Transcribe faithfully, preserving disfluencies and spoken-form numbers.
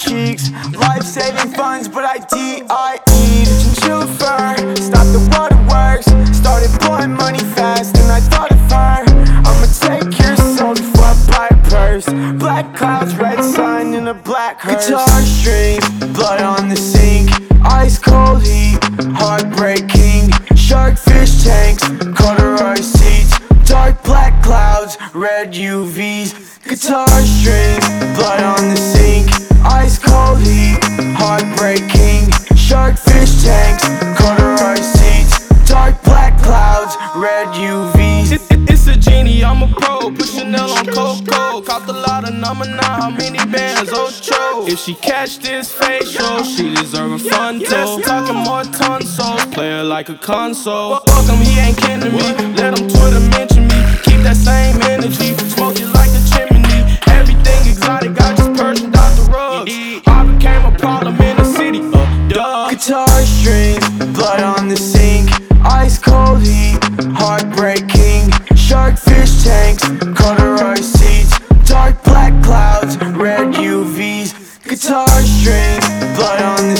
cheeks. Life-saving funds, but I D I E'd. Chinchilla fur, stop the waterworks. Started blowing money fast, and I thought of her. I'ma take your soul before I buy a purse. Black clouds, red sun, in a black hearse. Guitar strings, blood on the sink. Ice cold heat, heartbreaking. Sharkfish tanks, corduroy seats. Dark black clouds, red U Vs. Guitar strings, blood on the sink. Ice cold heat, heartbreaking. Sharkfish tanks, corduroy seats. Dark black clouds, red U Vs. it, it, It's a genie, I'm a pro. Put Chanel on Coco. Caught a lot of number nine, how many bands? Ocho. If she catch this facial, she deserve a frontal. Let's talking more tonsils. Play her like a console. Fuck him, he ain't kin to me. Let him Twitter mention me. Keep that same energy. Smoke it like a chimney. Everything exotic, I just Persian out the rugs. I became a problem in the city. Uh, duh. Guitar strings, blood on the sink. Ice cold heat, heartbreaking. Sharkfish tanks, corduroy seats. Dark black clouds, red U Vs. Guitar strings, blood on the